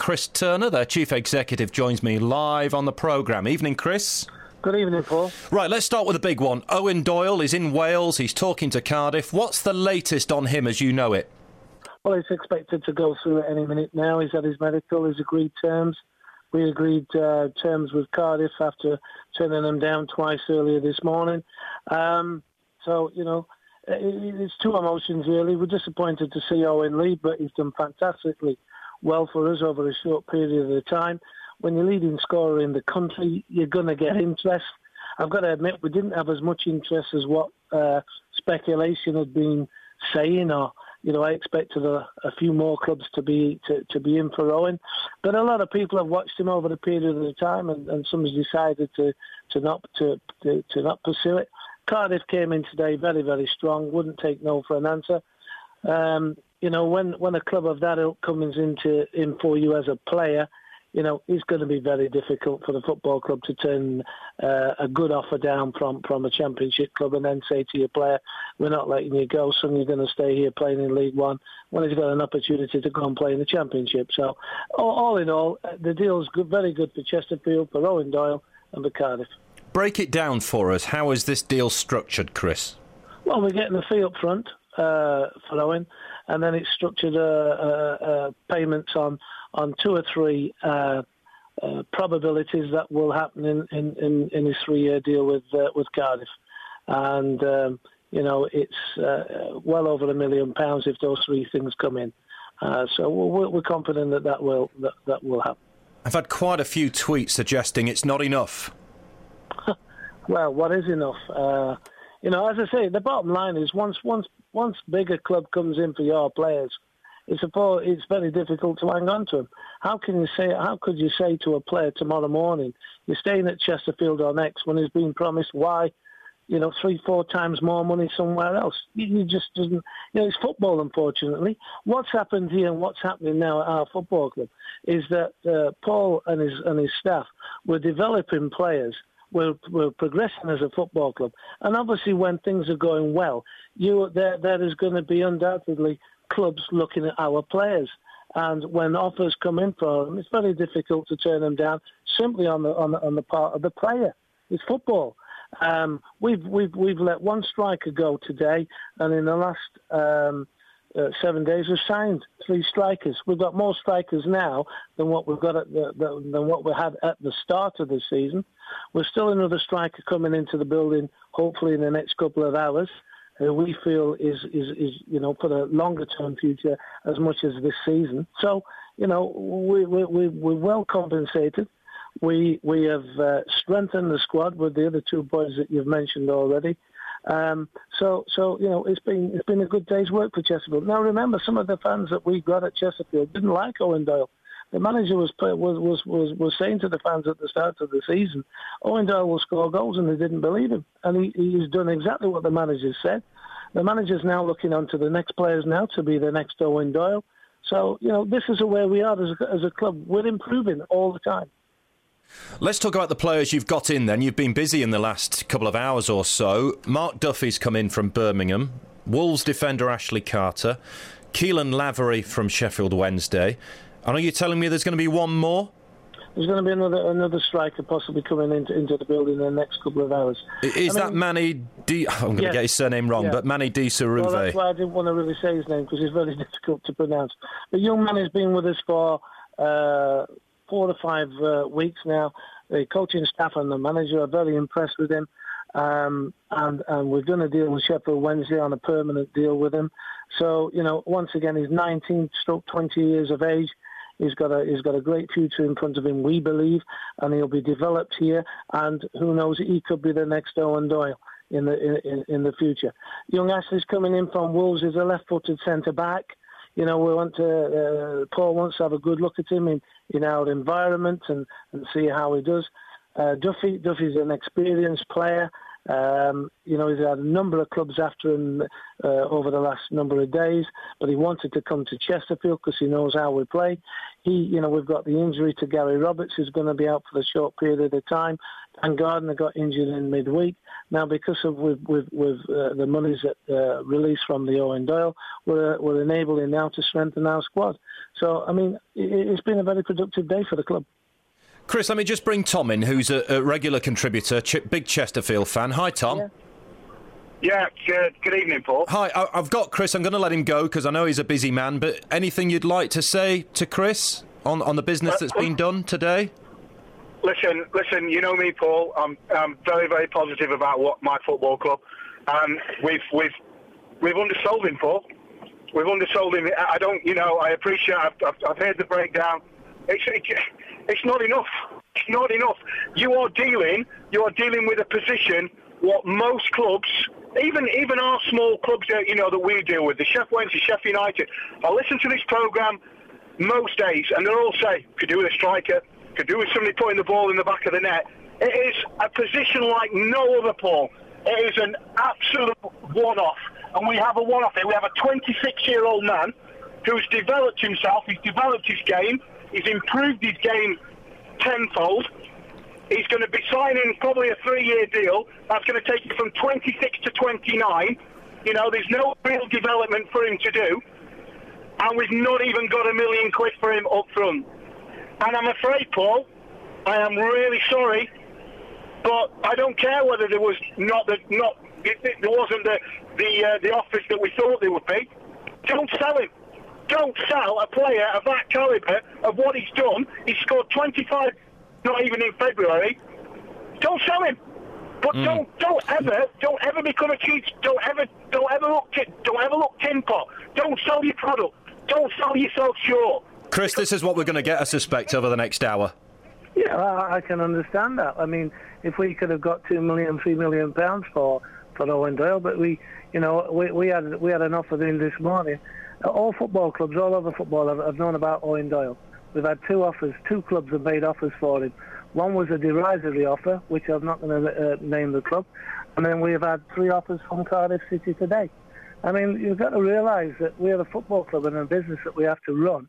Chris Turner, their chief executive, joins me live on the programme. Evening, Chris. Good evening, Paul. Right, let's start with the big one. Owen Doyle is in Wales. He's talking to Cardiff. What's the latest on him as you know it? Well, he's expected to go through at any minute now. He's had his medical. He's agreed terms. We agreed terms with Cardiff after turning them down twice earlier this morning. So, you know, it's two emotions, really. We're disappointed to see Owen leave, but he's done fantastically well for us over a short period of time. When you're leading scorer in the country, you're going to get interest. I've got to admit, we didn't have as much interest as what speculation had been saying, or, you know, I expected a few more clubs to be in for Owen. But a lot of people have watched him over the period of time, and some has decided to not pursue it. Cardiff came in today very, very strong, wouldn't take no for an answer. You know, when a club of that ilk comes in for you as a player, you know, it's going to be very difficult for the football club to turn a good offer down from a championship club and then say to your player, we're not letting you go, son, you're going to stay here playing in League One when he's got an opportunity to go and play in the Championship. So, all in all, the deal's good, very good for Chesterfield, for Owen Doyle and for Cardiff. Break it down for us. How is this deal structured, Chris? Well, we're getting a fee up front for Owen, and then it's structured payments on 2 or 3 probabilities that will happen in his 3-year deal with Cardiff, and you know, it's well over £1 million if those 3 things come in. So we're confident that will happen. I've had quite a few tweets suggesting it's not enough. Well, what is enough? You know, as I say, the bottom line is once bigger club comes in for your players, it's very difficult to hang on to them. How could you say to a player tomorrow morning, you're staying at Chesterfield or next when he's been promised 3-4 times more money somewhere else? You just doesn't. You know, it's football, unfortunately. What's happened here and what's happening now at our football club is that Paul and his staff were developing players. We're progressing as a football club, and obviously, when things are going well, there is going to be undoubtedly clubs looking at our players, and when offers come in for them, it's very difficult to turn them down simply on the part of the player. It's football. We've let one striker go today, and in the last 7 days we've signed 3 strikers. We've got more strikers now than what we've got than what we had at the start of the season. We're still another striker coming into the building, hopefully in the next couple of hours, who we feel is you know, for the longer term future as much as this season. So, you know, we're well compensated. We have strengthened the squad with the other 2 boys that you've mentioned already. So you know, it's been a good day's work for Chesterfield. Now remember, some of the fans that we got at Chesterfield didn't like Owen Doyle. The manager was saying to the fans at the start of the season, Owen Doyle will score goals, and they didn't believe him. And he's done exactly what the manager said. The manager's now looking on to the next players now to be the next Owen Doyle. So, you know, this is where we are as a club. We're improving all the time. Let's talk about the players you've got in then. You've been busy in the last couple of hours or so. Mark Duffy's come in from Birmingham, Wolves defender Ashley Carter, Keelan Lavery from Sheffield Wednesday. And are you telling me there's going to be one more? There's going to be another striker possibly coming into the building in the next couple of hours. Is that Manny D... I'm going to get his surname wrong, but Manny D. Saruve. Well, that's why I didn't want to really say his name, because it's very difficult to pronounce. The young man has been with us for 4 to 5 weeks now. The coaching staff and the manager are very impressed with him. And we've done a deal with Sheffield Wednesday on a permanent deal with him. So, you know, once again, he's 19 stroke 20 years of age. He's got a great future in front of him, we believe, and he'll be developed here. And who knows, he could be the next Owen Doyle in the future. Young Ashley's coming in from Wolves is a left-footed centre back. You know, Paul wants to have a good look at him in our environment and see how he does. Duffy's an experienced player. He's had a number of clubs after him over the last number of days, but he wanted to come to Chesterfield because he knows how we play. We've got the injury to Gary Roberts, who's going to be out for a short period of time. Dan Gardner got injured in midweek. Now, because of with the monies that released from the Owen Doyle, we're enabling now to strengthen our squad. So, I mean, it's been a very productive day for the club. Chris, let me just bring Tom in, who's a regular contributor, big Chesterfield fan. Hi, Tom. Yeah, good evening, Paul. Hi, I've got Chris. I'm going to let him go because I know he's a busy man, but anything you'd like to say to Chris on the business that's been done today? Listen. You know me, Paul. I'm very, very positive about what my football club. We've undersold him, Paul. We've undersold him. I don't. I appreciate. I've heard the breakdown. It's not enough. It's not enough. You are dealing with a position what most clubs, even our small clubs that we deal with, the Sheffield Wednesday, Sheffield United. I listen to this programme most days, and they'll all say, could do with a striker, could do with somebody putting the ball in the back of the net. It is a position like no other, Paul. It is an absolute one-off, and we have a one-off here. We have a 26-year-old man who's developed himself. He's developed his game. He's improved his game tenfold. He's going to be signing probably a 3-year deal. That's going to take him from 26 to 29. There's no real development for him to do. And we've not even got £1 million for him up front. And I'm afraid, Paul, I am really sorry, but I don't care whether there was there wasn't the offers that we thought there would be. Don't sell him. Don't sell a player of that calibre, of what he's done. He scored 25, not even in February. Don't sell him. But don't ever become a cheat. Don't ever look tin pot. Don't sell your product. Don't sell yourself short. Chris, this is what we're going to get, I suspect, over the next hour. Yeah, I can understand that. I mean, if we could have got £2 million, £3 million for Owen Doyle, but we had an offer in this morning. All football clubs all over football have known about Owen Doyle. We've had two offers. Two clubs have made offers for him. One was a derisory offer, which I'm not going to name the club, and then we have had 3 offers from Cardiff City today. I mean, you've got to realise that we are a football club and a business that we have to run.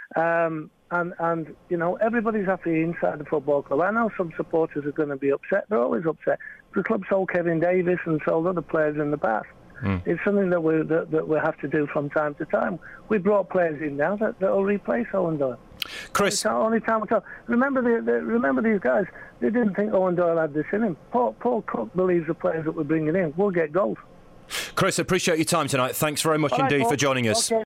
And everybody's happy inside the football club. I know some supporters are going to be upset. They're always upset. The club sold Kevin Davis and sold other players in the past. It's something that we have to do from time to time. We brought players in now that will replace Owen Doyle. Chris, only time will tell. Remember these guys. They didn't think Owen Doyle had this in him. Paul Cook believes the players that we're bringing in will get goals. Chris, appreciate your time tonight. Thanks very much indeed for joining us. Okay.